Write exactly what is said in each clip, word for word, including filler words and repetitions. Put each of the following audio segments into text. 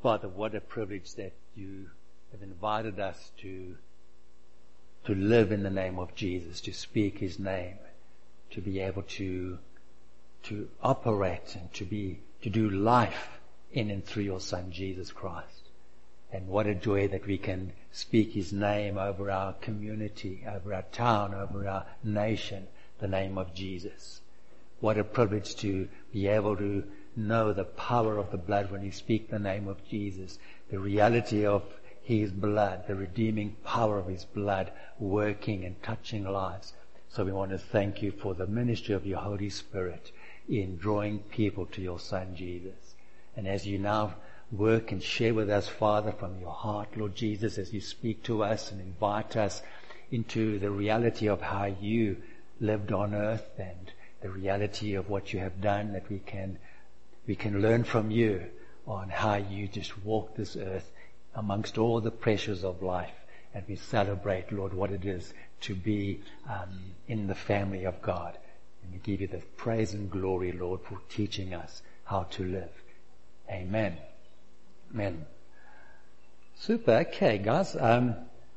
Father, what a privilege that you have invited us to to live in the name of Jesus, to speak his name, to be able to to operate and to be to do life in and through your Son Jesus Christ. And what a joy that we can speak his name over our community, over our town, over our nation, the name of Jesus. What a privilege to be able to know the power of the blood when you speak the name of Jesus, the reality of his blood, the redeeming power of his blood working and touching lives. So we want to thank you for the ministry of your Holy Spirit in drawing people to your Son Jesus. And as you now work and share with us, Father, from your heart, Lord Jesus, as you speak to us and invite us into the reality of how you lived on earth and the reality of what you have done, that we can we can learn from you on how you just walk this earth amongst all the pressures of life. And we celebrate, Lord, what it is to be um, in the family of God. And we give you the praise and glory, Lord, for teaching us how to live. Amen. Amen. Super. Okay, guys. Um,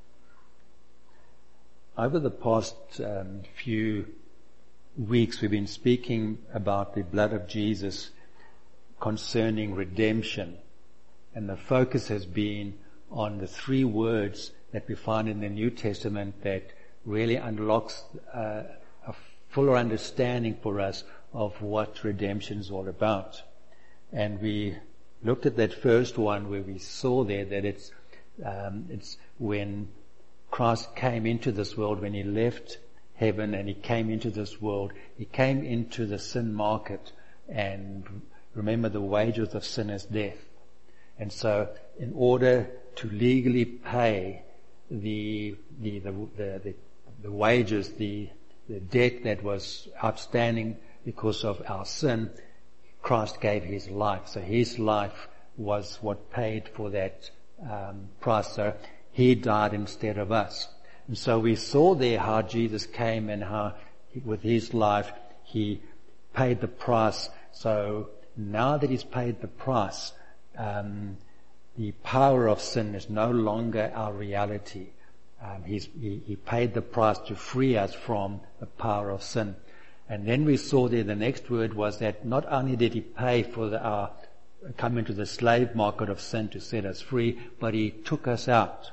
over the past um, few weeks, we've been speaking about the blood of Jesus concerning redemption. And the focus has been on the three words that we find in the New Testament that really unlocks uh, a fuller understanding for us of what redemption is all about. And we looked at that first one where we saw there that it's um, it's when Christ came into this world, when he left heaven and he came into this world, he came into the sin market. And remember, the wages of sin is death. And so in order to legally pay the the the the, the, the wages, the the debt that was outstanding because of our sin, Christ gave his life. So his life was what paid for that um, price. So he died instead of us. And so we saw there how Jesus came and how he, with his life he paid the price. So now that he's paid the price, um, the power of sin is no longer our reality. Um, he's, he, he paid the price to free us from the power of sin. And then we saw there the next word was that not only did he pay for the, our come into the slave market of sin to set us free, but he took us out.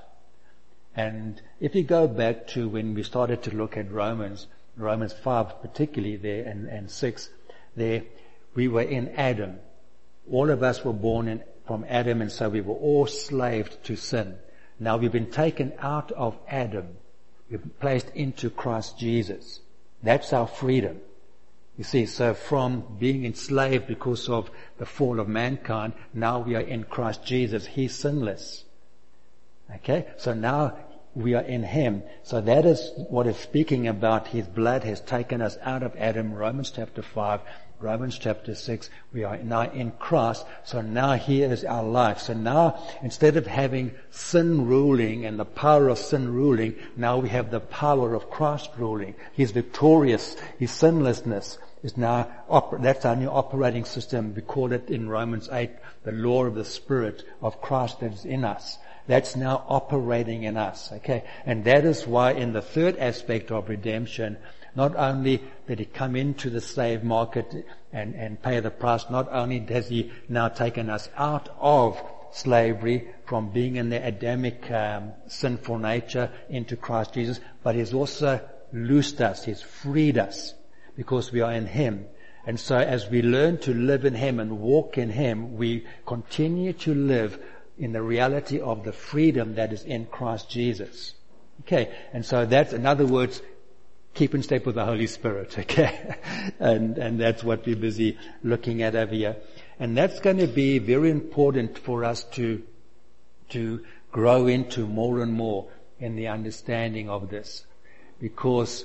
And if you go back to when we started to look at Romans, Romans five particularly there and, and six, there we were in Adam. All of us were born in, from Adam, and so we were all slaved to sin. Now we've been taken out of Adam. We've been placed into Christ Jesus. That's our freedom. You see, so from being enslaved because of the fall of mankind, now we are in Christ Jesus. He's sinless. Okay? So now we are in him. So that is what is speaking about. His blood has taken us out of Adam. Romans chapter five. Romans chapter six, we are now in Christ, so now here is our life. So now, instead of having sin ruling and the power of sin ruling, now we have the power of Christ ruling. He's victorious. His sinlessness is now, oper- that's our new operating system. We call it in Romans eight, the law of the Spirit of Christ that is in us. That's now operating in us, okay? And that is why in the third aspect of redemption, not only did he come into the slave market and, and pay the price, not only has he now taken us out of slavery from being in the Adamic um, sinful nature into Christ Jesus, but he's also loosed us, he's freed us because we are in him. And so as we learn to live in him and walk in him, we continue to live in the reality of the freedom that is in Christ Jesus. Okay, and so that's, in other words, keep in step with the Holy Spirit, okay? and and that's what we're busy looking at over here. And that's going to be very important for us to to grow into more and more in the understanding of this. Because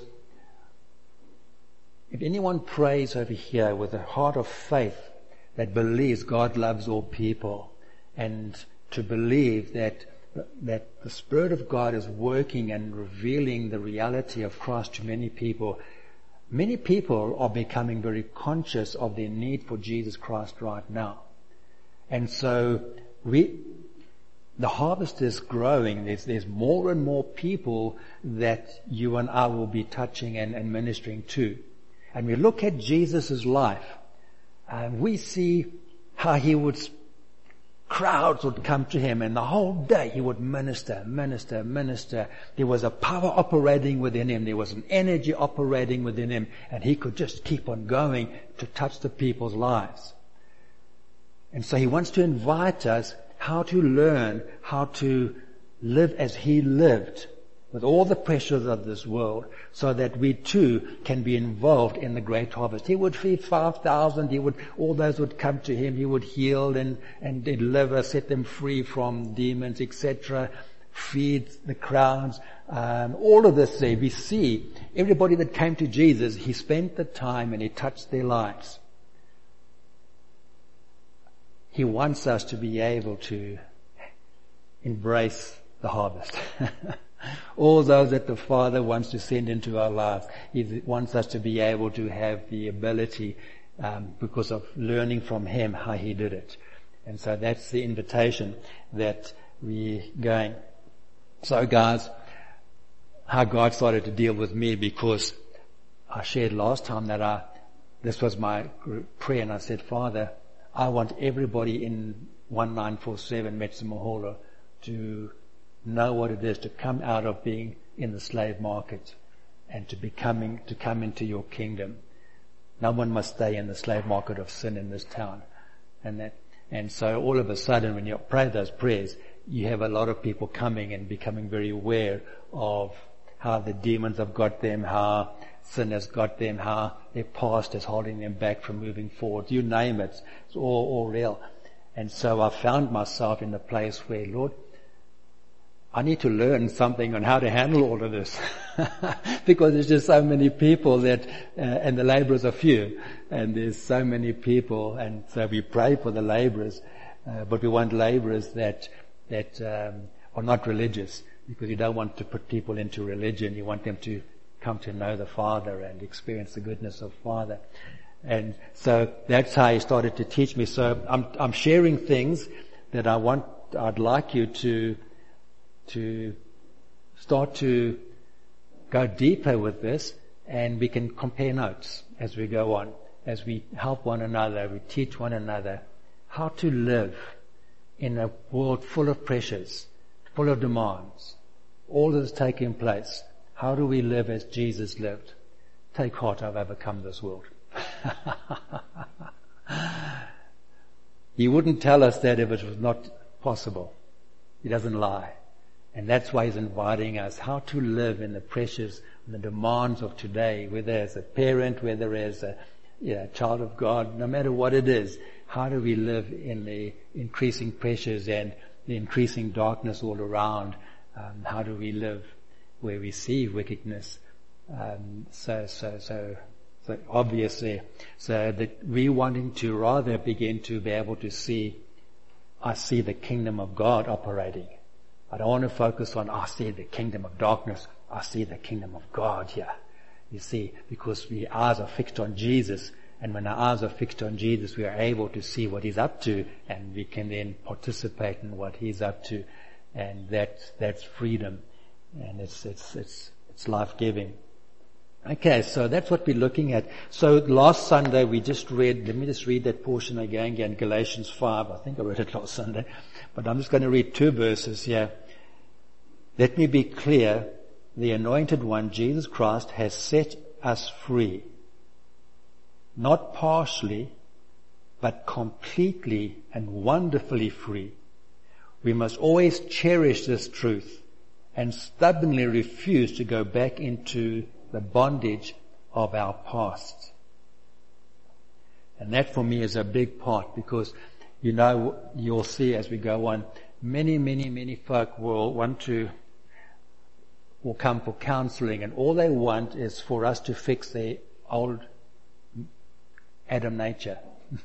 if anyone prays over here with a heart of faith that believes God loves all people, and to believe that that the Spirit of God is working and revealing the reality of Christ to many people, many people are becoming very conscious of their need for Jesus Christ right now. And so we, the harvest is growing. There's, there's more and more people that you and I will be touching and, and ministering to. And we look at Jesus' life, and we see how he would, crowds would come to him, and the whole day he would minister, minister, minister. There was a power operating within him. There was an energy operating within him, and he could just keep on going to touch the people's lives. And so he wants to invite us how to learn how to live as he lived, with all the pressures of this world, so that we too can be involved in the great harvest. He would feed five thousand, he would, all those would come to him, he would heal and, and deliver, set them free from demons, et cetera, feed the crowds. Um, all of this there, we see everybody that came to Jesus, he spent the time and he touched their lives. He wants us to be able to embrace the harvest. All those that the Father wants to send into our lives, He wants us to be able to have the ability, um, because of learning from Him how He did it. And so that's the invitation that we're going. So guys, how God started to deal with me, because I shared last time that I, this was my prayer, and I said, Father, I want everybody in one nine four seven Metsi Maholo to know what it is to come out of being in the slave market and to becoming, to come into your kingdom. No one must stay in the slave market of sin in this town. And that, and so all of a sudden when you pray those prayers, you have a lot of people coming and becoming very aware of how the demons have got them, how sin has got them, how their past is holding them back from moving forward. You name it. It's all, all real. And so I found myself in a place where, Lord, I need to learn something on how to handle all of this. Because there's just so many people that, uh, and the laborers are few, and there's so many people, and so we pray for the laborers, uh, but we want laborers that, that, um, are not religious, because you don't want to put people into religion. You want them to come to know the Father and experience the goodness of Father. And so that's how He started to teach me. So I'm, I'm sharing things that I want, I'd like you to, to start to go deeper with this, and we can compare notes as we go on, as we help one another, we teach one another how to live in a world full of pressures, full of demands, all that is taking place. How do we live as Jesus lived? Take heart, I've overcome this world. He wouldn't tell us that if it was not possible. He doesn't lie. And that's why He's inviting us how to live in the pressures and the demands of today, whether as a parent, whether as a you know, child of God, no matter what it is. How do we live in the increasing pressures and the increasing darkness all around? Um, how do we live where we see wickedness? Um, so, so, so, so obviously, so that we wanting to rather begin to be able to see, I see the kingdom of God operating. I don't want to focus on, I see the kingdom of darkness. I see the kingdom of God here. You see, because our eyes are fixed on Jesus. And when our eyes are fixed on Jesus, we are able to see what He's up to, and we can then participate in what He's up to. And that's, that's freedom. And it's, it's, it's, it's life-giving. Okay, so that's what we're looking at. So last Sunday we just read, let me just read that portion again, again, Galatians five. I think I read it last Sunday. But I'm just going to read two verses here. Let me be clear. The Anointed One, Jesus Christ, has set us free. Not partially, but completely and wonderfully free. We must always cherish this truth and stubbornly refuse to go back into the bondage of our past. And that for me is a big part, because you know, you'll see as we go on, many, many, many folk will want to, will come for counseling, and all they want is for us to fix their old Adam nature.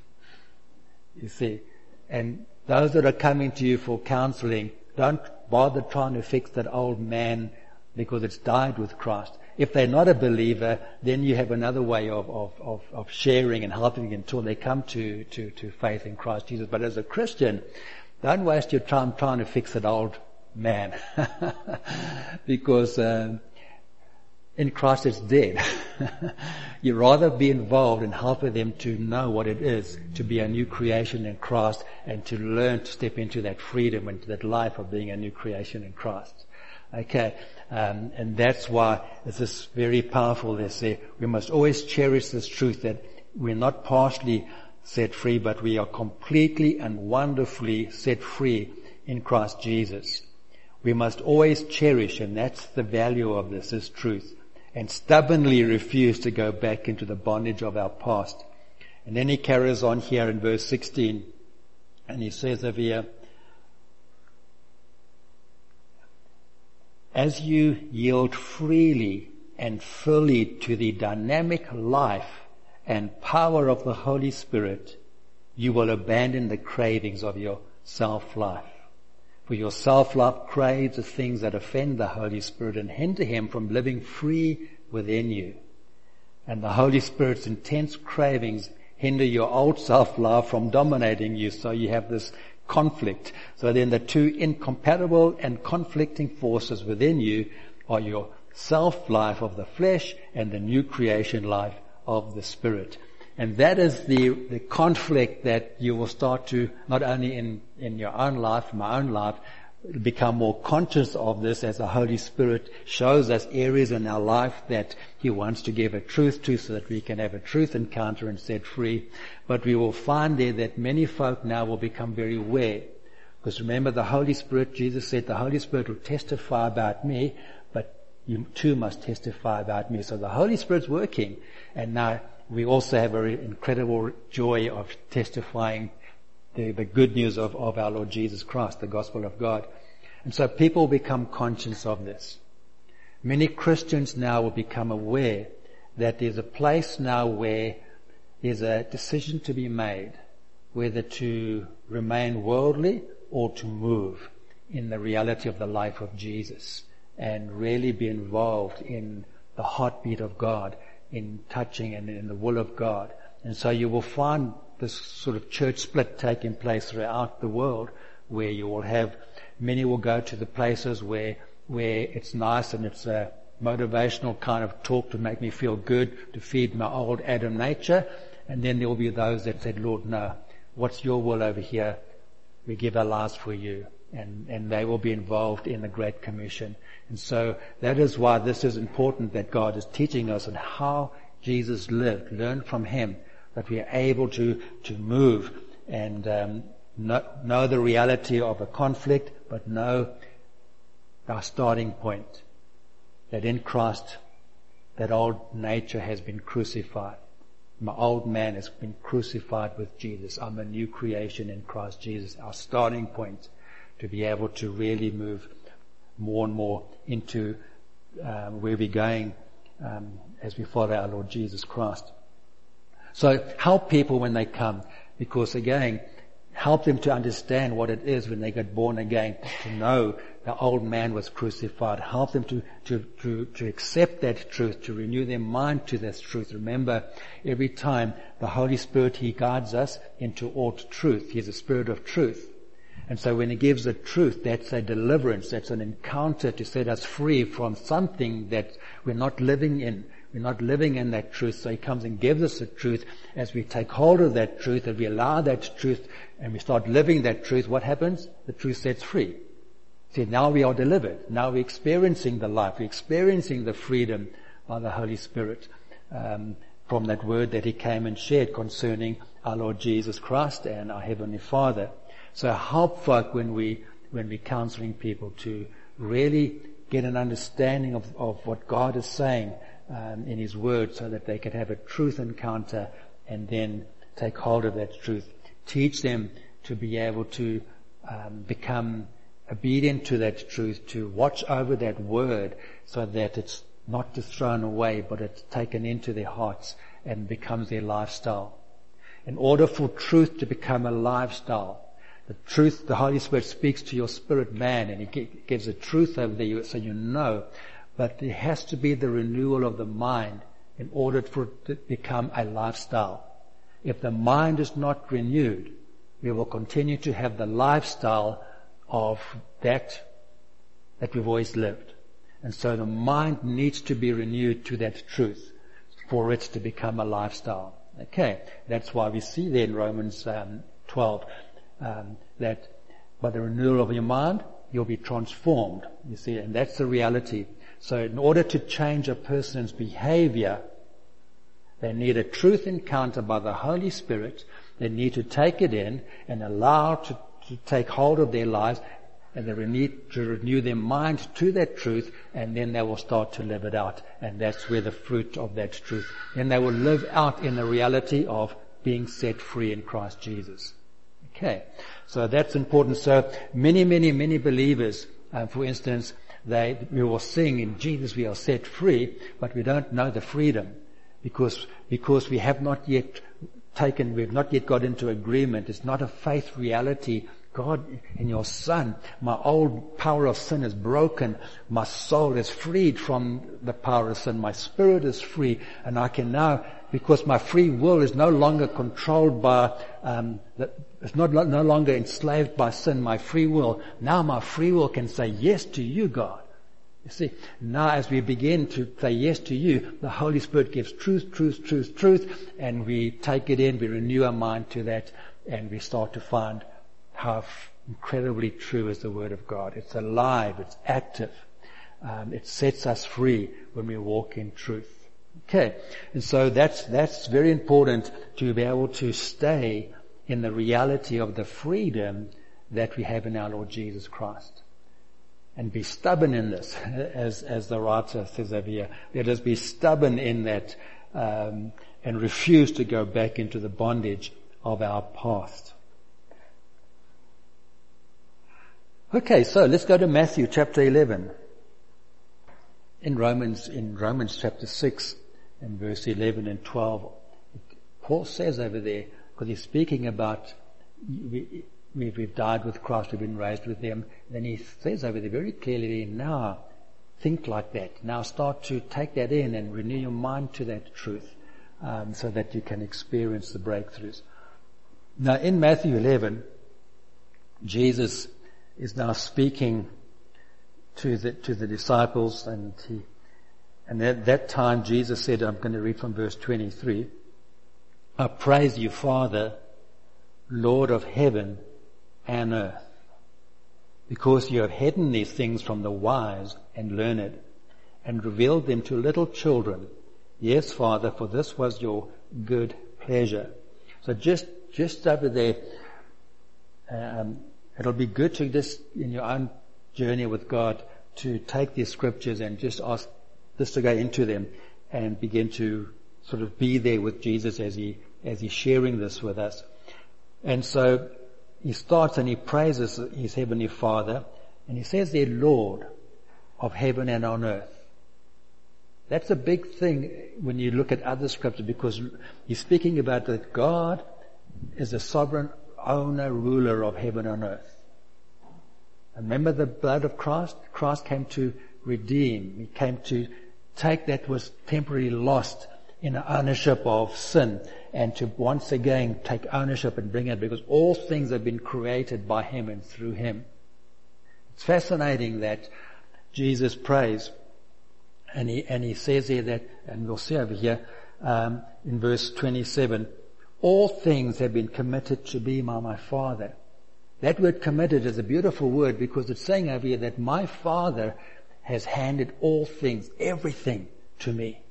You see, and those that are coming to you for counseling, don't bother trying to fix that old man, because it's died with Christ. If they're not a believer, then you have another way of, of, of, of sharing and helping until they come to, to, to faith in Christ Jesus. But as a Christian, Don't waste your time trying to fix an old man. Because um, in Christ it's dead. You rather be involved in helping them to know what it is to be a new creation in Christ and to learn to step into that freedom, into that life of being a new creation in Christ. Okay, um, and that's why this is very powerful. They say we must always cherish this truth that we're not partially set free, but we are completely and wonderfully set free in Christ Jesus. We must always cherish, and that's the value of this, this truth, and stubbornly refuse to go back into the bondage of our past. And then he carries on here in verse sixteen, and he says over here, as you yield freely and fully to the dynamic life and power of the Holy Spirit, you will abandon the cravings of your self-life. For your self-life craves the things that offend the Holy Spirit and hinder Him from living free within you. And the Holy Spirit's intense cravings hinder your old self-life from dominating you, so you have this conflict. So then the two incompatible and conflicting forces within you are your self-life of the flesh and the new creation life of the Spirit. And that is the, the conflict that you will start to, not only in, in your own life, my own life, become more conscious of this as the Holy Spirit shows us areas in our life that He wants to give a truth to, so that we can have a truth encounter and set free. But we will find there that many folk now will become very aware. Because remember, the Holy Spirit, Jesus said, the Holy Spirit will testify about me, but you too must testify about me. So the Holy Spirit's working, and now we also have an incredible joy of testifying the, the good news of, of our Lord Jesus Christ, the gospel of God. And so people become conscious of this. Many Christians now will become aware that there's a place now where there's a decision to be made, whether to remain worldly or to move in the reality of the life of Jesus and really be involved in the heartbeat of God, in touching and in the will of God. And so you will find this sort of church split taking place throughout the world, where you will have, many will go to the places where, where it's nice and it's a motivational kind of talk to make me feel good, to feed my old Adam nature. And then there will be those that said, Lord, no, what's your will over here? We give our lives for you. And, and they will be involved in the Great Commission. And so that is why this is important, that God is teaching us on how Jesus lived, learn from Him, that we are able to, to move and um, know, know the reality of a conflict, but know our starting point, that in Christ, that old nature has been crucified. My old man has been crucified with Jesus. I'm a new creation in Christ Jesus, our starting point, to be able to really move more and more into um, where we're going um, as we follow our Lord Jesus Christ. So help people when they come, because again, help them to understand what it is when they get born again, to know the old man was crucified. Help them to, to, to, to accept that truth, to renew their mind to this truth. Remember, every time the Holy Spirit, He guides us into all truth. He's a Spirit of truth. And so when He gives the truth, that's a deliverance, that's an encounter to set us free from something that we're not living in. We're not living in that truth. So He comes and gives us the truth. As we take hold of that truth and we allow that truth and we start living that truth, what happens? The truth sets free. See, now we are delivered. Now we're experiencing the life. We're experiencing the freedom by the Holy Spirit um, from that word that He came and shared concerning our Lord Jesus Christ and our Heavenly Father. So help folk when we, when we're counseling people to really get an understanding of, of what God is saying um, in His Word, so that they can have a truth encounter and then take hold of that truth. Teach them to be able to um, become obedient to that truth, to watch over that Word, so that it's not just thrown away, but it's taken into their hearts and becomes their lifestyle. In order for truth to become a lifestyle, the truth, the Holy Spirit speaks to your spirit man, and He gives the truth over there so you know. But there has to be the renewal of the mind in order for it to become a lifestyle. If the mind is not renewed, we will continue to have the lifestyle of that that we've always lived. And so the mind needs to be renewed to that truth for it to become a lifestyle. Okay, that's why we see there in Romans um, twelve um, that by the renewal of your mind, you'll be transformed. You see, and that's the reality. So in order to change a person's behavior, they need a truth encounter by the Holy Spirit. They need to take it in and allow to, to take hold of their lives, and they need to renew their mind to that truth, and then they will start to live it out. And that's where the fruit of that truth. Then they will live out in the reality of being set free in Christ Jesus. Okay, so that's important. So many, many, many believers, um, for instance, they we will sing in Jesus we are set free, but we don't know the freedom because because we have not yet taken, we've not yet got into agreement. It's not a faith reality. God, in your Son, my old power of sin is broken. My soul is freed from the power of sin. My spirit is free, and I can now, because my free will is no longer controlled by, um, the, it's not no longer enslaved by sin. My free will, now my free will can say yes to you, God. You see, now as we begin to say yes to you, the Holy Spirit gives truth, truth, truth, truth, and we take it in, we renew our mind to that, and we start to find how incredibly true is the Word of God. It's alive, it's active. Um, it sets us free when we walk in truth. Okay, and so that's that's very important to be able to stay in the reality of the freedom that we have in our Lord Jesus Christ. And be stubborn in this, as as the writer says over here. Let us be stubborn in that um, and refuse to go back into the bondage of our past. Okay, so let's go to Matthew chapter eleven. In Romans, in Romans chapter six and verse eleven and twelve, Paul says over there, because he's speaking about we, we've died with Christ, we've been raised with Him. Then he says over there very clearly, now think like that. Now start to take that in and renew your mind to that truth, um, so that you can experience the breakthroughs. Now in Matthew eleven, Jesus is now speaking to the to the disciples, and he and at that time Jesus said, I'm going to read from verse twenty-three, I praise you, Father, Lord of heaven and earth, because you have hidden these things from the wise and learned, and revealed them to little children. Yes, Father, for this was your good pleasure. So just just over there, um, it'll be good to just, in your own journey with God, to take these scriptures and just ask this to go into them and begin to sort of be there with Jesus as he, as he's sharing this with us. And so he starts and he praises his heavenly Father, and he says there, Lord of heaven and on earth. That's a big thing when you look at other scriptures, because he's speaking about that God is the sovereign owner, ruler of heaven and earth. And remember the blood of Christ? Christ came to redeem. He came to take that was temporarily lost in the ownership of sin, and to once again take ownership and bring it, because all things have been created by Him and through Him. It's fascinating that Jesus prays, and he, and he says here that, and we'll see over here, um, in verse twenty-seven, all things have been committed to be by my Father. That word committed is a beautiful word, because it's saying over here that my Father has handed all things, everything to me.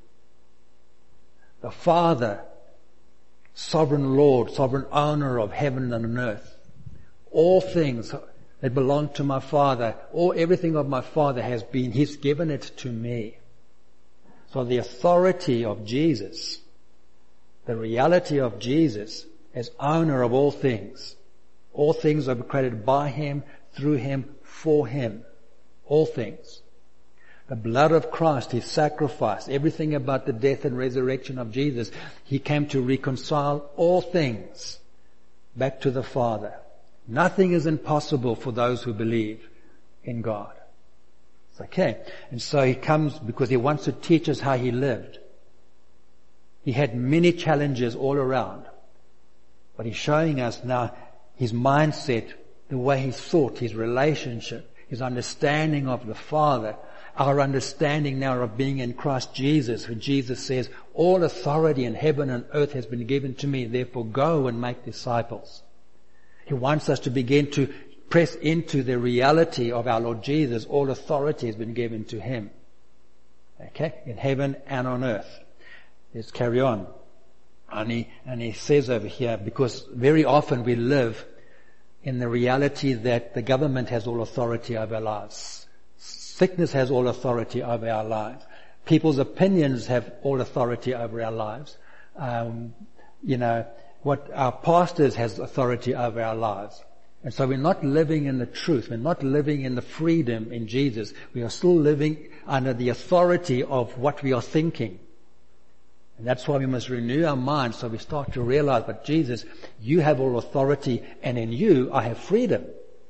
The Father, sovereign Lord, sovereign owner of heaven and earth. All things that belong to my Father, all everything of my Father has been, He's given it to me. So the authority of Jesus, the reality of Jesus as owner of all things. All things are created by Him, through Him, for Him. All things. The blood of Christ, His sacrifice, everything about the death and resurrection of Jesus, He came to reconcile all things back to the Father. Nothing is impossible for those who believe in God. It's okay. And so He comes because He wants to teach us how He lived. He had many challenges all around, but He's showing us now his mindset, the way he thought, his relationship, his understanding of the Father, our understanding now of being in Christ Jesus, when Jesus says, all authority in heaven and earth has been given to me, therefore go and make disciples. He wants us to begin to press into the reality of our Lord Jesus. All authority has been given to him. Okay? In heaven and on earth. Let's carry on. And he, and he says over here, because very often we live in the reality that the government has all authority over our lives. Sickness has all authority over our lives. People's opinions have all authority over our lives. Um, you know, what our pastors has authority over our lives. And so we're not living in the truth. We're not living in the freedom in Jesus. We are still living under the authority of what we are thinking. And that's why we must renew our minds so we start to realize, but Jesus, you have all authority, and in you I have freedom.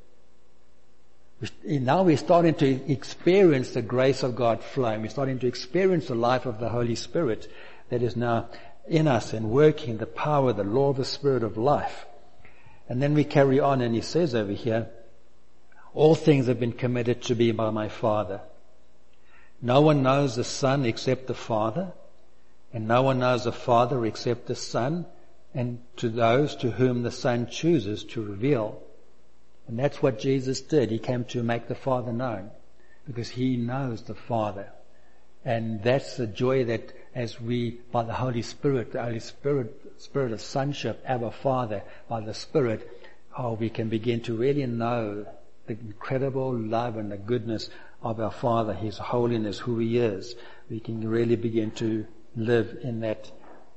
Now we're starting to experience the grace of God flowing. We're starting to experience the life of the Holy Spirit that is now in us and working, the power, the law of the Spirit of life. And then we carry on, and he says over here, all things have been committed to me by my Father. No one knows the Son except the Father, and no one knows the Father except the Son, and to those to whom the Son chooses to reveal. And that's what Jesus did. He came to make the Father known, because he knows the Father. And that's the joy that as we, by the Holy Spirit, the Holy Spirit, Spirit of sonship, our Father, by the Spirit, oh, we can begin to really know the incredible love and the goodness of our Father, his holiness, who he is. We can really begin to live in that.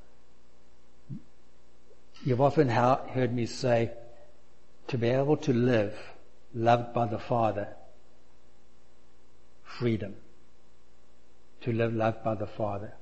You've often heard me say, to be able to live loved by the Father, freedom. To live loved by the Father.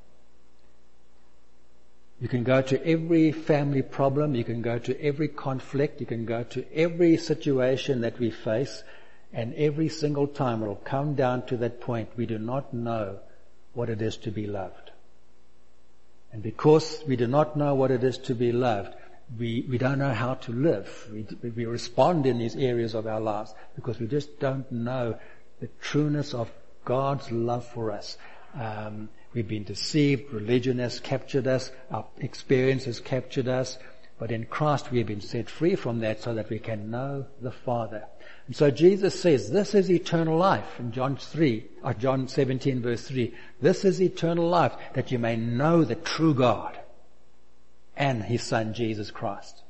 You can go to every family problem, you can go to every conflict, you can go to every situation that we face, and every single time it will come down to that point, we do not know what it is to be loved. And because we do not know what it is to be loved, we, we don't know how to live. We, we respond in these areas of our lives because we just don't know the trueness of God's love for us. Um, we've been deceived, religion has captured us, our experience has captured us, but in Christ we have been set free from that so that we can know the Father. And so Jesus says, this is eternal life in John three, or John seventeen verse three. This is eternal life, that you may know the true God and his Son Jesus Christ.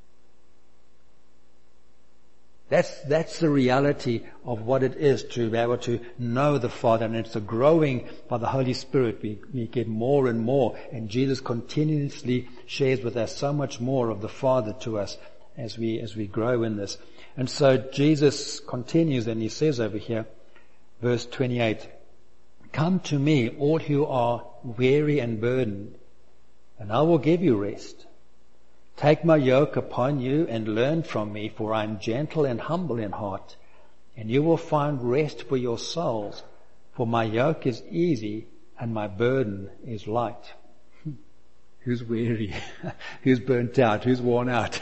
That's, that's the reality of what it is to be able to know the Father. And it's a growing by the Holy Spirit. We, we get more and more. And Jesus continuously shares with us so much more of the Father to us as we, as we grow in this. And so Jesus continues, and he says over here, verse twenty-eight, come to me, all who are weary and burdened, and I will give you rest. Take my yoke upon you and learn from me, for I am gentle and humble in heart, and you will find rest for your souls, for my yoke is easy and my burden is light. Who's weary? Who's burnt out? Who's worn out?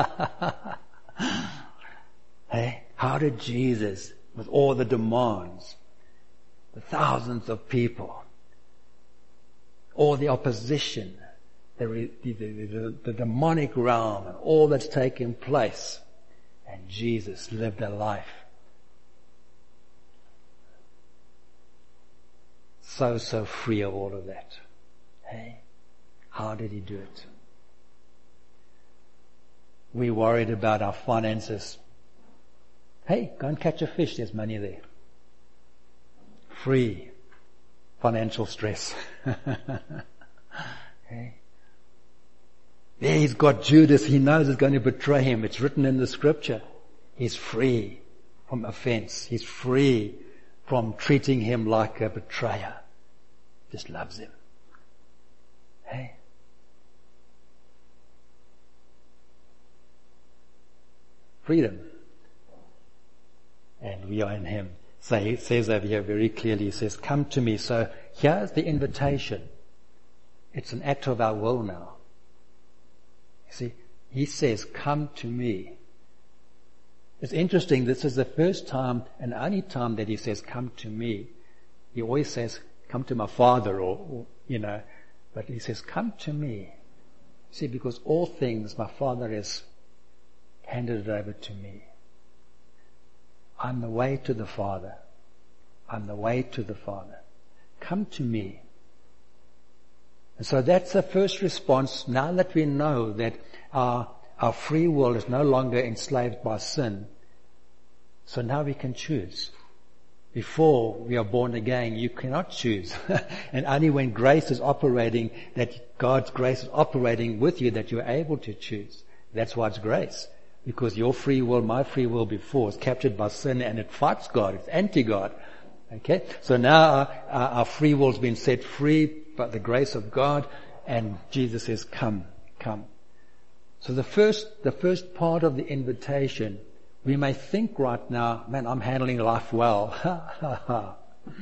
Hey, how did Jesus, with all the demands, the thousands of people, all the opposition, The, the, the, the demonic realm and all that's taken place, and Jesus lived a life so so free of all of that. Hey, how did he do it? We worried about our finances. Hey, go and catch a fish, there's money there. Free financial stress. Hey, there he's got Judas. He knows he's going to betray him. It's written in the scripture. He's free from offense. He's free from treating him like a betrayer. Just loves him. Hey. Freedom. And we are in him. So he says over here very clearly, he says, come to me. So here's the invitation. It's an act of our will now. See, he says, come to me. It's interesting, this is the first time and only time that he says, come to me. He always says, come to my Father, or, or you know, but he says, come to me. See, because all things my Father has handed it over to me. I'm the way to the Father. I'm the way to the Father. Come to me. And so that's the first response. Now that we know that our, our free will is no longer enslaved by sin, so now we can choose. Before we are born again, you cannot choose. And only when grace is operating, that God's grace is operating with you, that you're able to choose. That's why it's grace. Because your free will, my free will before, is captured by sin and it fights God. It's anti-God. Okay? So now our, our, our free will has been set free by the grace of God, and Jesus says, come, come. So the first, the first part of the invitation, we may think right now, man, I'm handling life well. Ha, ha, ha.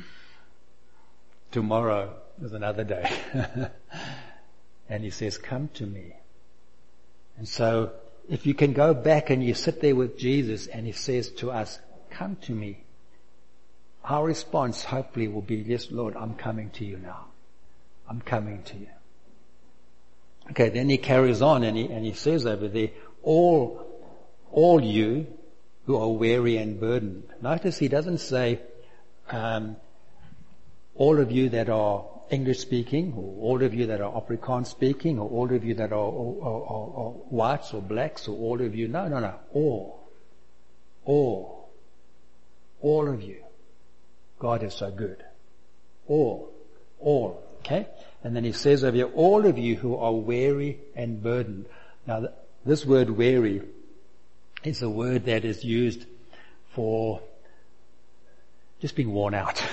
Tomorrow is another day. And he says, come to me. And so, if you can go back and you sit there with Jesus and he says to us, come to me, our response hopefully will be, yes, Lord, I'm coming to you now. I'm coming to you. Okay, then he carries on and he, and he says over there, all, all you who are weary and burdened. Notice he doesn't say, um, all of you that are English speaking, or all of you that are Afrikaans speaking, or all of you that are, are, are, are whites or blacks, or all of you. No, no, no. All. All. All of you. God is so good. All. All. Okay? And then he says over here, all of you who are weary and burdened. Now, this word weary is a word that is used for just being worn out.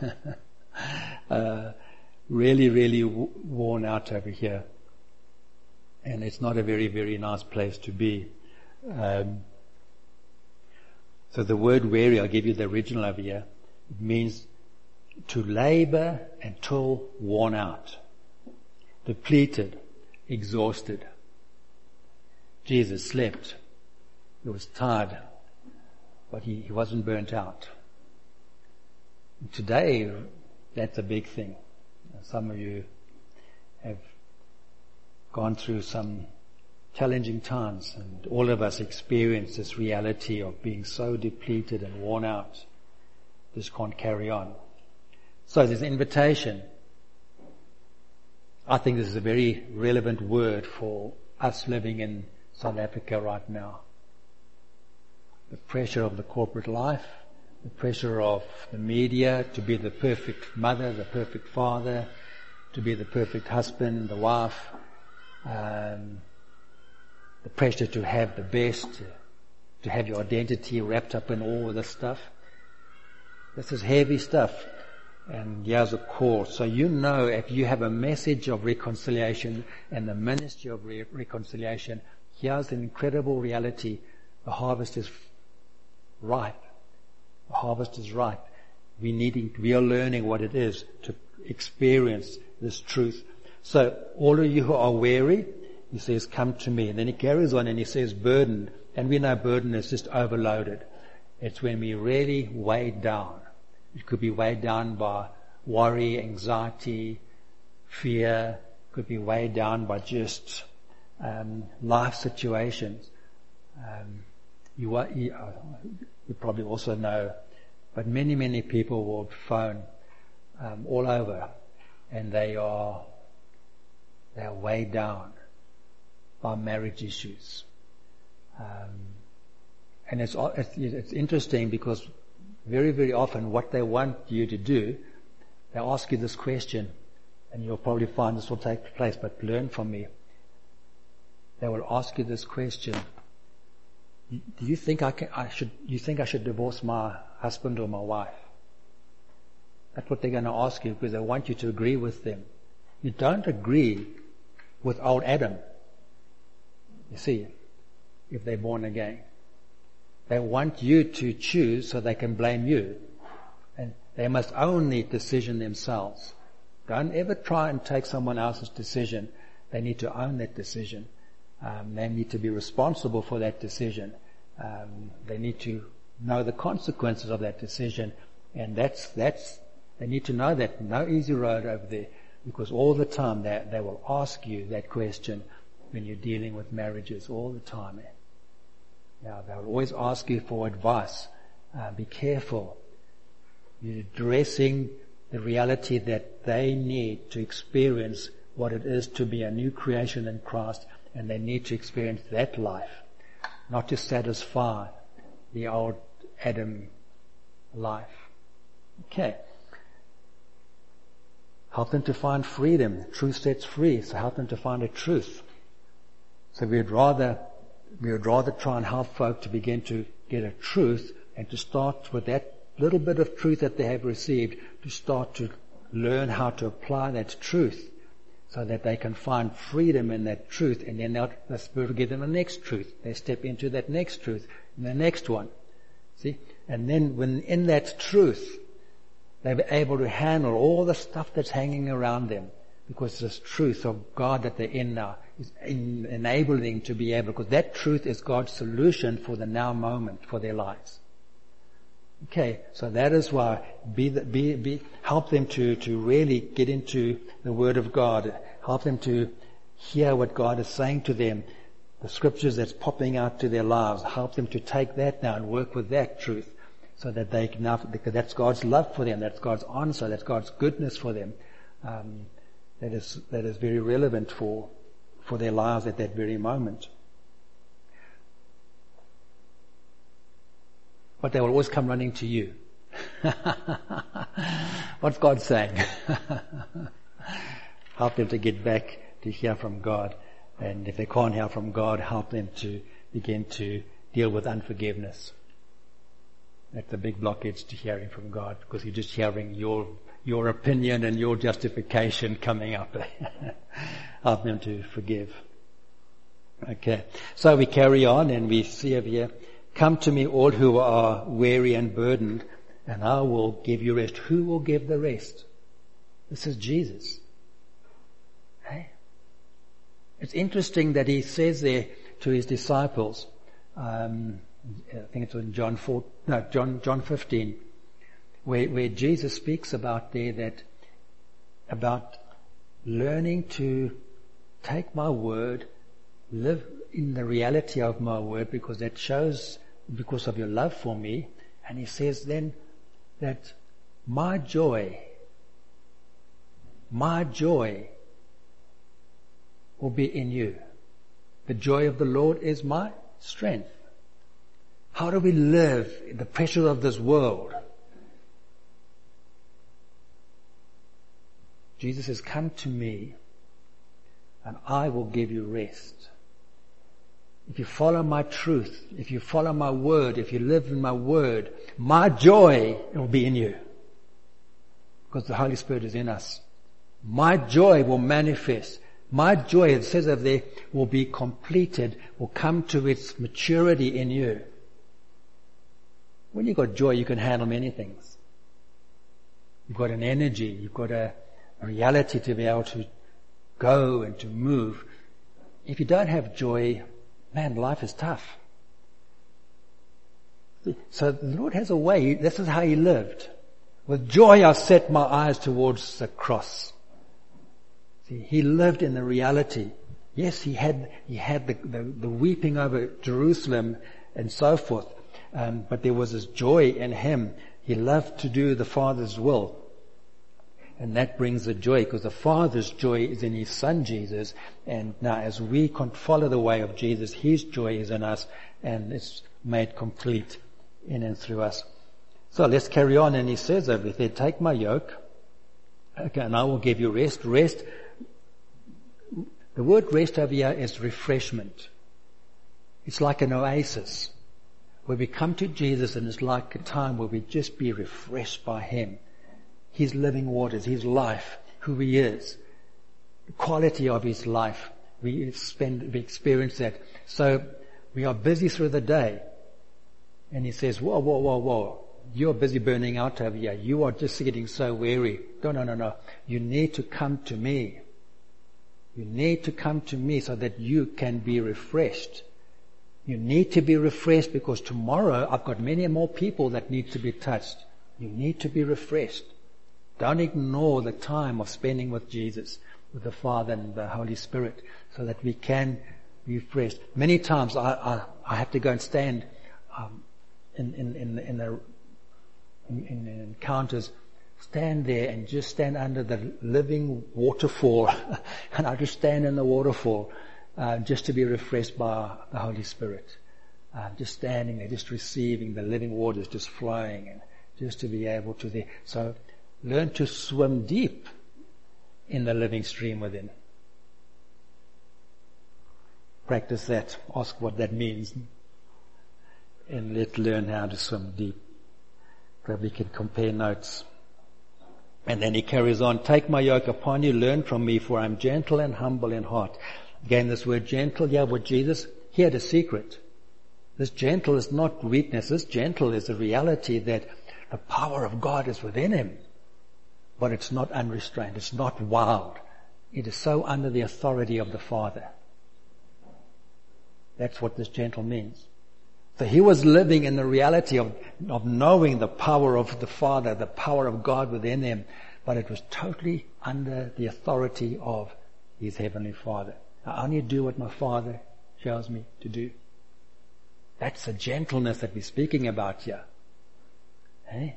uh, really, really w- worn out over here. And it's not a very, very nice place to be. Um, so the word weary, I'll give you the original over here. It means to labor until worn out, depleted, exhausted. Jesus slept. He was tired, but he, he wasn't burnt out. And today, that's a big thing. Some of you have gone through some challenging times, and all of us experience this reality of being so depleted and worn out. Just can't carry on. So there's an invitation. I think this is a very relevant word for us living in South Africa right now. The pressure of the corporate life, the pressure of the media to be the perfect mother, the perfect father, to be the perfect husband, the wife, um, the pressure to have the best, to, to have your identity wrapped up in all of this stuff. This is heavy stuff. And here's a call. So you know, if you have a message of reconciliation and the ministry of re- reconciliation, here's an incredible reality. The harvest is ripe. The harvest is ripe. We needing, we are learning what it is to experience this truth. So all of you who are weary, he says, come to me. And then he carries on and he says burdened. And we know burden is just overloaded. It's when we really weighed down. It could be weighed down by worry, anxiety, fear. It could be weighed down by just um, life situations. Um, you, you, you probably also know, but many, many people will phone um, all over, and they are they are weighed down by marriage issues. Um, and it's, it's it's interesting because very, very often what they want you to do, they ask you this question, and you'll probably find this will take place, but learn from me. They will ask you this question: Do you think I can? I should? You think I should divorce my husband or my wife? That's what they're going to ask you because they want you to agree with them. You don't agree with old Adam. You see, if they're born again. They want you to choose so they can blame you. And they must own the decision themselves. Don't ever try and take someone else's decision. They need to own that decision. Um, they need to be responsible for that decision. Um, they need to know the consequences of that decision, and that's that's they need to know that no easy road over there, because all the time they they will ask you that question when you're dealing with marriages all the time. Eh? Yeah, they'll always ask you for advice. Uh, be careful. You're addressing the reality that they need to experience what it is to be a new creation in Christ, and they need to experience that life, not to satisfy the old Adam life. Okay. Help them to find freedom. Truth sets free, so help them to find a truth. So we would rather, we would rather try and help folk to begin to get a truth, and to start with that little bit of truth that they have received, to start to learn how to apply that truth, so that they can find freedom in that truth, and then the Spirit will give them the next truth. They step into that next truth, and the next one. See? And then when in that truth, they're able to handle all the stuff that's hanging around them, because this truth of God that they're in now is in, enabling them to be able, because that truth is God's solution for the now moment, for their lives. Okay, so that is why be, the, be, be help them to, to really get into the Word of God. Help them to hear what God is saying to them, the scriptures that's popping out to their lives. Help them to take that now and work with that truth, so that they can now, because that's God's love for them, that's God's answer, that's God's goodness for them. Um, that is that is very relevant for for their lives at that very moment. But they will always come running to you. What's God saying? Help them to get back to hear from God. And if they can't hear from God, help them to begin to deal with unforgiveness. That's a big blockage to hearing from God, because you're just hearing your your opinion and your justification coming up. Help them to forgive. Okay. So we carry on and we see over here, come to me all who are weary and burdened, and I will give you rest. Who will give the rest? This is Jesus. Hey? It's interesting that he says there to his disciples, um, I think it's in John four, no, John, John fifteen, where, where Jesus speaks about there that, about learning to take my word, live in the reality of my word, because that shows, because of your love for me. And he says then that my joy, my joy will be in you. The joy of the Lord is my strength. How do we live in the pressure of this world? Jesus says, come to me and I will give you rest. If you follow my truth, if you follow my word, if you live in my word, my joy will be in you. Because the Holy Spirit is in us. My joy will manifest. My joy, it says over there, will be completed, will come to its maturity in you. When you've got joy, you can handle many things. You've got an energy, you've got a, a reality to be able to go and to move. If you don't have joy, man, life is tough. So the Lord has a way, this is how he lived. With joy I set my eyes towards the cross. See, he lived in the reality. Yes, he had he had the, the, the weeping over Jerusalem and so forth. Um, but there was this joy in him. He loved to do the Father's will. And that brings the joy, because the Father's joy is in his Son Jesus. And now as we can follow the way of Jesus, his joy is in us, and it's made complete in and through us. So let's carry on. And he says over there, take my yoke, okay, and I will give you rest. Rest. The word rest over here is refreshment. It's like an oasis, where we come to Jesus, and it's like a time where we just be refreshed by him. His living waters, his life, who he is, the quality of his life. We spend, we experience that. So we are busy through the day. And he says, whoa, whoa, whoa, whoa. You're busy burning out over here. You are just getting so weary. No, no, no, no. You need to come to me. You need to come to me so that you can be refreshed. You need to be refreshed because tomorrow I've got many more people that need to be touched. You need to be refreshed. Don't ignore the time of spending with Jesus, with the Father and the Holy Spirit, so that we can be refreshed. Many times I, I, I have to go and stand um, in, in, in, in, the, in, in encounters, stand there and just stand under the living waterfall. And I just stand in the waterfall uh, just to be refreshed by the Holy Spirit. Uh, just standing there, just receiving the living waters just flowing, and just to be able to there. So learn to swim deep in the living stream within. Practice that. Ask what that means. And let's learn how to swim deep. Probably can compare notes. And then he carries on, take my yoke upon you, learn from me, for I am gentle and humble in heart. Again, this word gentle, yeah, with Jesus, he had a secret. This gentle is not weakness. This gentle is a reality that the power of God is within him. But it's not unrestrained. It's not wild. It is so under the authority of the Father. That's what this gentle means. So he was living in the reality of, of knowing the power of the Father, the power of God within him, but it was totally under the authority of his Heavenly Father. I only do what my Father shows me to do. That's the gentleness that we're speaking about here. Eh?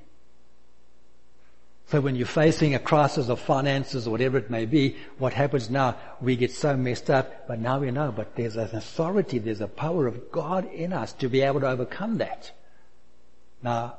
So when you're facing a crisis of finances or whatever it may be, what happens now? We get so messed up, but now we know, but there's an authority, there's a power of God in us to be able to overcome that. Now,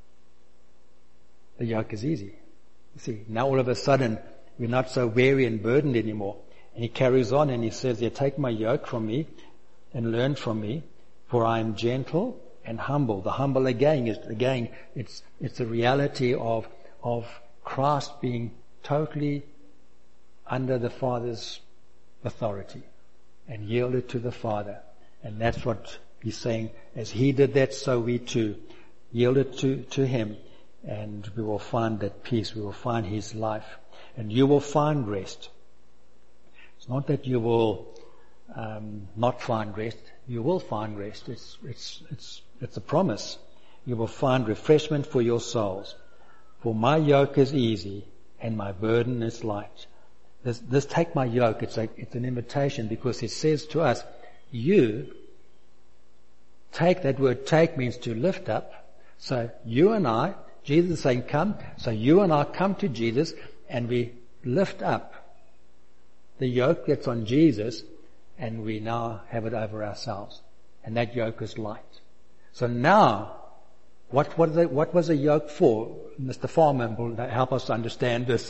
the yoke is easy. You see, now all of a sudden, we're not so weary and burdened anymore. And he carries on and he says, yeah, take my yoke from me and learn from me, for I am gentle and humble. The humble again is, again, it's, it's a reality of, of Christ being totally under the Father's authority and yielded to the Father. And that's what he's saying. As he did that, so we too yielded to, to him, and we will find that peace. We will find his life, and you will find rest. It's not that you will um, not find rest. You will find rest. It's, it's, it's, it's a promise. You will find refreshment for your souls. For my yoke is easy and my burden is light. This, this take my yoke, it's like, it's an invitation, because it says to us, you take, that word take means to lift up. So you and I, Jesus is saying come, so you and I come to Jesus and we lift up the yoke that's on Jesus, and we now have it over ourselves. And that yoke is light. So now, What, what, the, what was a yoke for? Mister Farmer will help us understand this.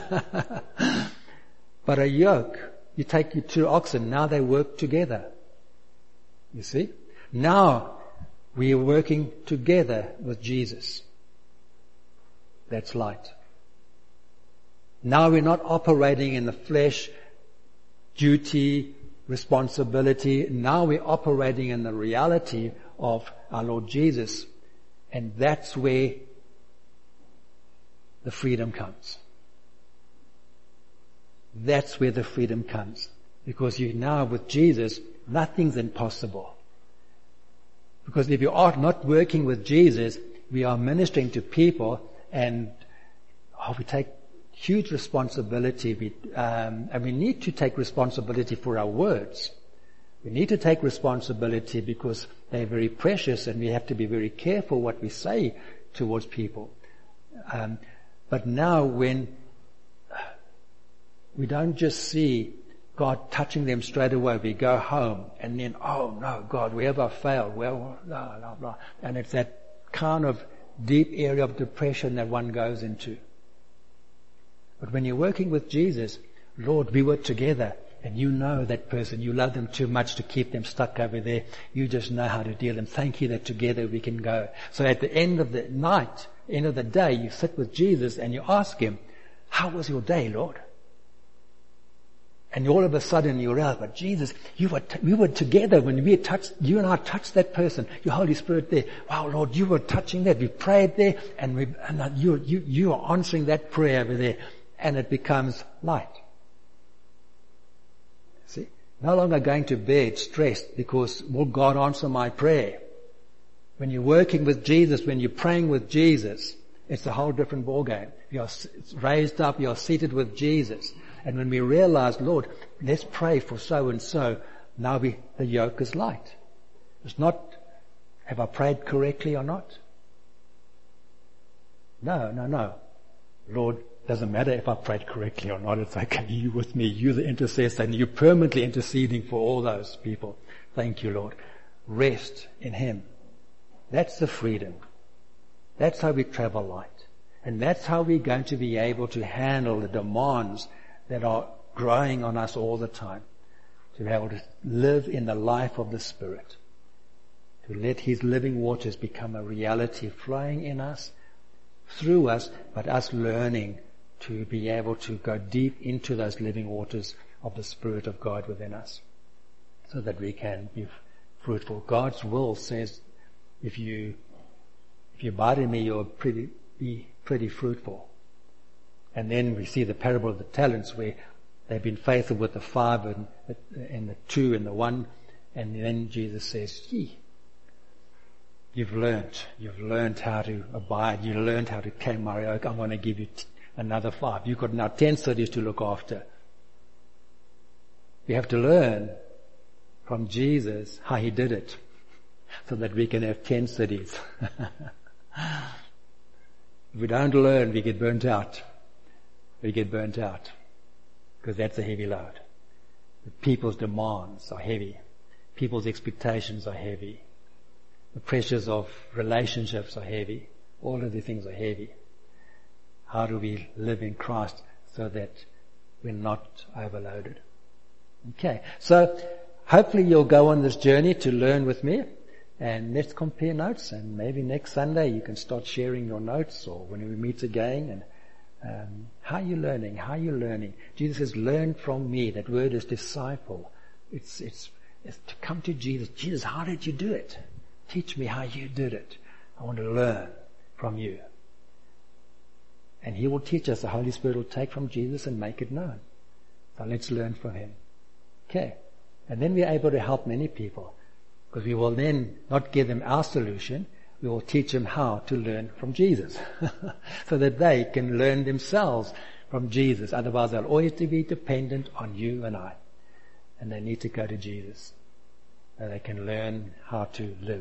But a yoke, you take your two oxen, now they work together. You see? Now we are working together with Jesus. That's light. Now we're not operating in the flesh, duty, responsibility. Now we're operating in the reality of our Lord Jesus. And that's where the freedom comes. That's where the freedom comes. Because you now with Jesus, nothing's impossible. Because if you are not working with Jesus, we are ministering to people, and oh, we take huge responsibility. We, um, and we need to take responsibility for our words. We need to take responsibility because they're very precious, and we have to be very careful what we say towards people. Um, but now when we don't just see God touching them straight away, we go home and then, oh no, God, where have I failed? Well, blah, blah, blah. And it's that kind of deep area of depression that one goes into. But when you're working with Jesus, Lord, we were together. And you know that person. You love them too much to keep them stuck over there. You just know how to deal with them. Thank you that together we can go. So at the end of the night, end of the day, you sit with Jesus and you ask him, how was your day, Lord? And all of a sudden you realize, but Jesus, you were t- we were together when we touched, you and I touched that person. Your Holy Spirit there. Wow, Lord, you were touching that. We prayed there, and we, and you, you, you are answering that prayer over there. And it becomes light. See? No longer going to bed stressed because, will God answer my prayer? When you're working with Jesus, when you're praying with Jesus, it's a whole different ballgame. You're raised up, you're seated with Jesus. And when we realize, Lord, let's pray for so and so, now we, the yoke is light. It's not, have I prayed correctly or not? No, no, no. Lord, doesn't matter if I prayed correctly or not. It's okay. You with me. You're the intercessor and you're permanently interceding for all those people. Thank you, Lord. Rest in Him. That's the freedom. That's how we travel light. And that's how we're going to be able to handle the demands that are growing on us all the time. To be able to live in the life of the Spirit. To let His living waters become a reality flowing in us, through us, but us learning to be able to go deep into those living waters of the Spirit of God within us, so that we can be fruitful. God's will says, if you if you abide in me, you'll pretty, be pretty fruitful. And then we see the parable of the talents, where they've been faithful with the five and, and the two and the one, and then Jesus says, Gee, You've learned. You've learned how to abide. You learned how to carry my yoke. I'm going to give you t- another five. You've got now ten cities to look after. We have to learn from Jesus how He did it, so that we can have ten cities. If we don't learn, we get burnt out. We get burnt out. Because that's a heavy load. People's demands are heavy. People's expectations are heavy. The pressures of relationships are heavy. All of the things are heavy. How do we live in Christ so that we're not overloaded? Okay, so hopefully you'll go on this journey to learn with me, and let's compare notes, and maybe next Sunday you can start sharing your notes, or when we meet again, and um, how are you learning? How are you learning? Jesus says, learn from me. That word is disciple. It's, it's, it's to come to Jesus. Jesus, how did you do it? Teach me how you did it. I want to learn from you. And He will teach us. The Holy Spirit will take from Jesus and make it known. So let's learn from Him. Okay. And then we're able to help many people. Because we will then not give them our solution. We will teach them how to learn from Jesus. So that they can learn themselves from Jesus. Otherwise they'll always be dependent on you and I. And they need to go to Jesus. And they can learn how to live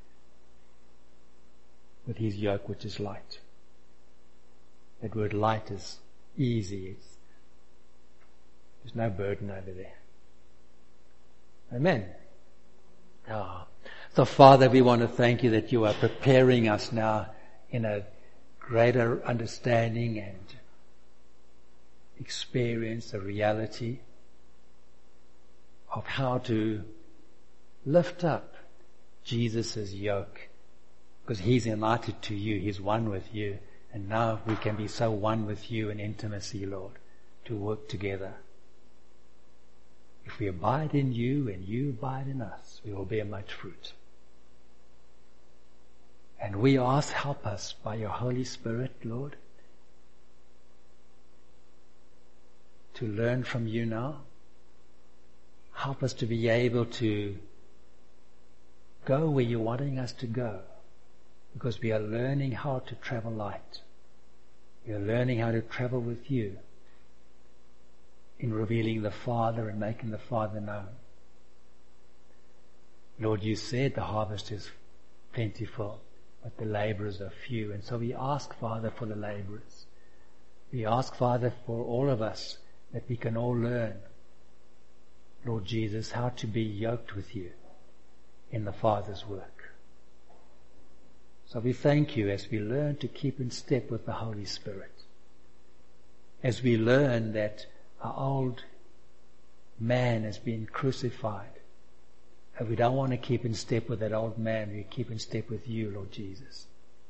with His yoke, which is light. That word light is easy. It's, there's no burden over there. Amen. Ah. So Father, we want to thank You that You are preparing us now in a greater understanding and experience, the reality of how to lift up Jesus' yoke, because He's united to You, He's one with You, and now we can be so one with You in intimacy, Lord, to work together. If we abide in You and You abide in us, we will bear much fruit. And we ask, help us by Your Holy Spirit, Lord, to learn from You now. Help us to be able to go where You're wanting us to go, because we are learning how to travel light. We are learning how to travel with You in revealing the Father and making the Father known. Lord, You said the harvest is plentiful, but the laborers are few. And so we ask, Father, for the laborers. We ask, Father, for all of us, that we can all learn, Lord Jesus, how to be yoked with You in the Father's work. So we thank You as we learn to keep in step with the Holy Spirit. As we learn that our old man has been crucified. And we don't want to keep in step with that old man. We keep in step with You, Lord Jesus.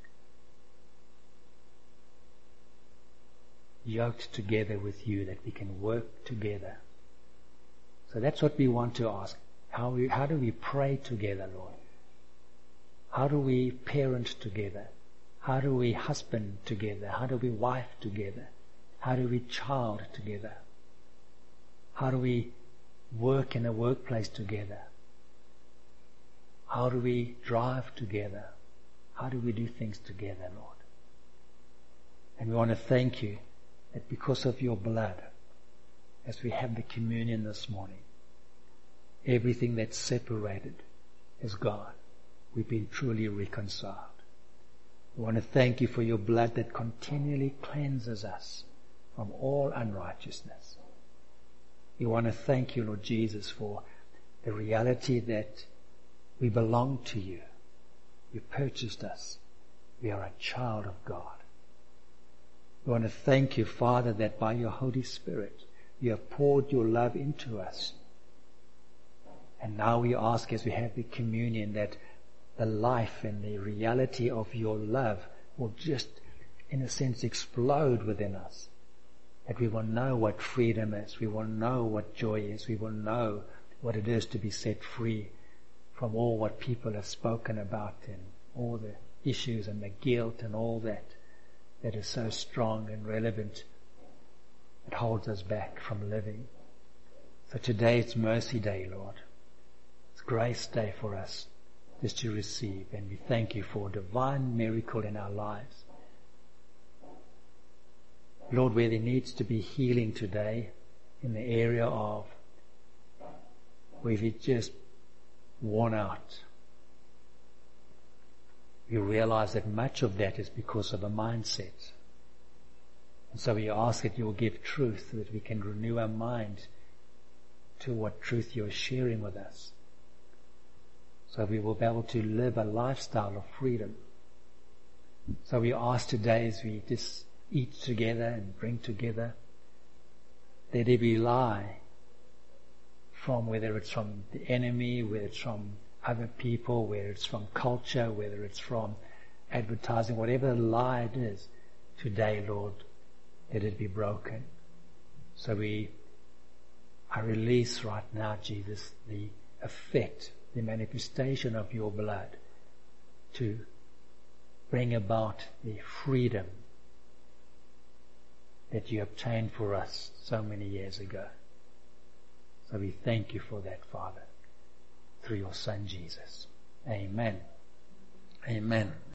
Yoked together with You, that we can work together. So that's what we want to ask. How we, how do we pray together, Lord? How do we parent together? How do we husband together? How do we wife together? How do we child together? How do we work in a workplace together? How do we drive together? How do we do things together, Lord? And we want to thank you that because of your blood, as we have the communion this morning, everything that's separated is gone. We've been truly reconciled. We want to thank you for your blood that continually cleanses us from all unrighteousness. We want to thank you, Lord Jesus, for the reality that we belong to you. You purchased us. We are a child of God. We want to thank you, Father, that by your Holy Spirit, you have poured your love into us. And now we ask, as we have the communion, that the life and the reality of your love will just, in a sense, explode within us. That we will know what freedom is. We will know what joy is. We will know what it is to be set free from all what people have spoken about and all the issues and the guilt and all that that is so strong and relevant. It holds us back from living. So today it's Mercy Day, Lord. It's Grace Day for us just to receive, and we thank you for a divine miracle in our lives. Lord, where there needs to be healing today in the area of where we've just worn out, we realize that much of that is because of a mindset. And so we ask that you will give truth so that we can renew our mind to what truth you are sharing with us. So we will be able to live a lifestyle of freedom. So we ask today, as we just eat together and drink together, that every lie from, whether it's from the enemy, whether it's from other people, whether it's from culture, whether it's from advertising, whatever lie it is, today, Lord, let it be broken. So we, I release right now, Jesus, the effect, the manifestation of your blood to bring about the freedom that you obtained for us so many years ago. So we thank you for that, Father, through your Son Jesus. Amen. Amen.